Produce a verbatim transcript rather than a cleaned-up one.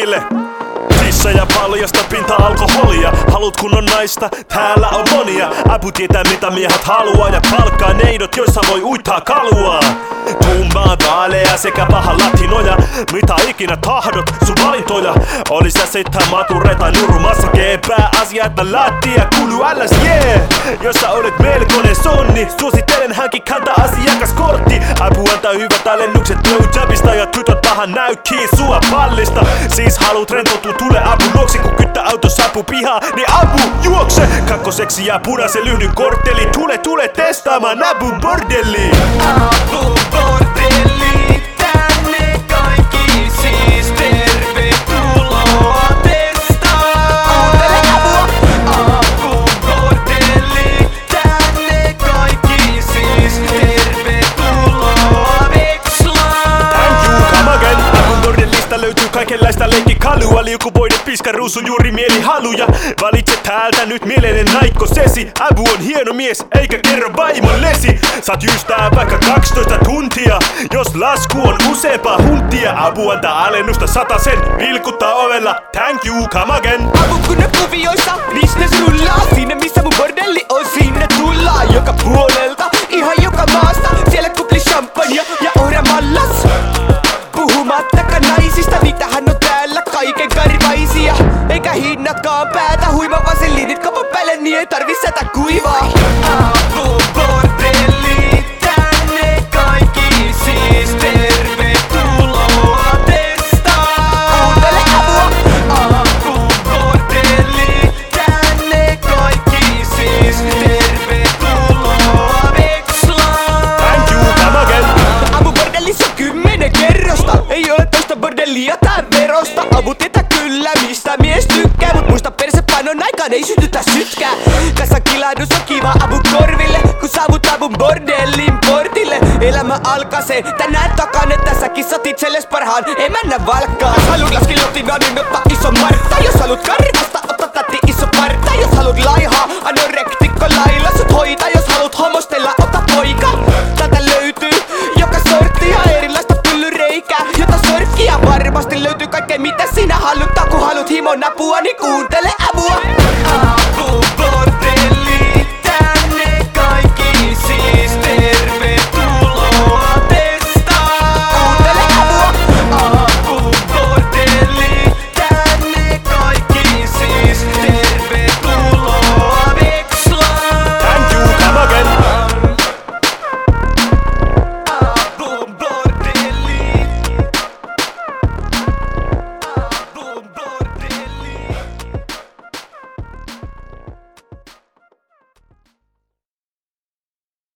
Portille. Tissa ja paljasta pinta alkoholia. Haluut kunnon naista, täällä on monia. Abu tietää mitä miehet haluaa ja palkkaa neidot, joissa voi uittaa kaluaa. Tummaa vaaleja sekä paha latinoja. Mitä ikinä tahdot, sun valintoja. Oli sä sitten mature tai nurumassa G. Pääasia että lattia kuuluu älläs yeah. Jos sä olet melkoinen sonni, suosittelen hänkin kantaa asiakaskortti. Abu antaa hyvät alennukset blowjobista ja tytöt vähän näykkii sua pallista. Siis haluut rentoutua, tule Abu luokse, kun kyttä auto saapuu pihaan, niin Abu juokse! Kakkoseksi ja punaisen lyhdyn kortteli. Tule tule testaamaan Abun bordelli. Abu bordelli, tänne kaikki siis tervetuloa testaa. Abu bordelli, tänne kaikki siis tervetuloa vekslaa. Thank you, come again. Abun bordellista löytyy kaikenlaista leikkikalua. Liukuvoiden piska ruusu juuri mielihaluja. Valitse täältä nyt mielenen naikkosesi. Abu on hieno mies, eikä kerro vaimollesi. Saat jystää vaikka kaksitoista tuntia. Jos lasku on useampaa huntia, Abu antaa alennusta satasen. Vilkuttaa ovella, thank you, come again. Abu kun on kuvioissa, business rullaa. Sinne missä mun bordelli on, sinne tullaan. Joka puolelta, ihan joka maasta. Siellä kupli champagne ja ohramallas. Puhumattakaan naisista, niitähän on täällä kaiken karvaisia. Eikä hinnatkaan päätä, huima vaselinit kaupan päälle, niin ei tarvi sätä kuivaa. Abu bordelli, tänne kaikki siis tervetuloa testaa. Kuuntele Abua. Abu bordelli, tänne kaikki siis tervetuloa vekslaa. Thank you, come again. Abu bordellissa on kymmenen kerrosta. Ei ole toista bordellia tää verosta. Abu tietää kyllä mistä mies tykkää, mut muista persepanon aikaan ei sytytä sytkää. Tässä kilahdus on kiva Abun korville, kun saavut Abun bordellin portille. Elämä alkaa se tänään takan, että säkin saat itselles parhaan emännän valkkaan. Jos haluut laskilotinan, niin otta iso martta. Jos haluut karvasta, otta täti iso parta. Jos haluut laihaa, anoreksia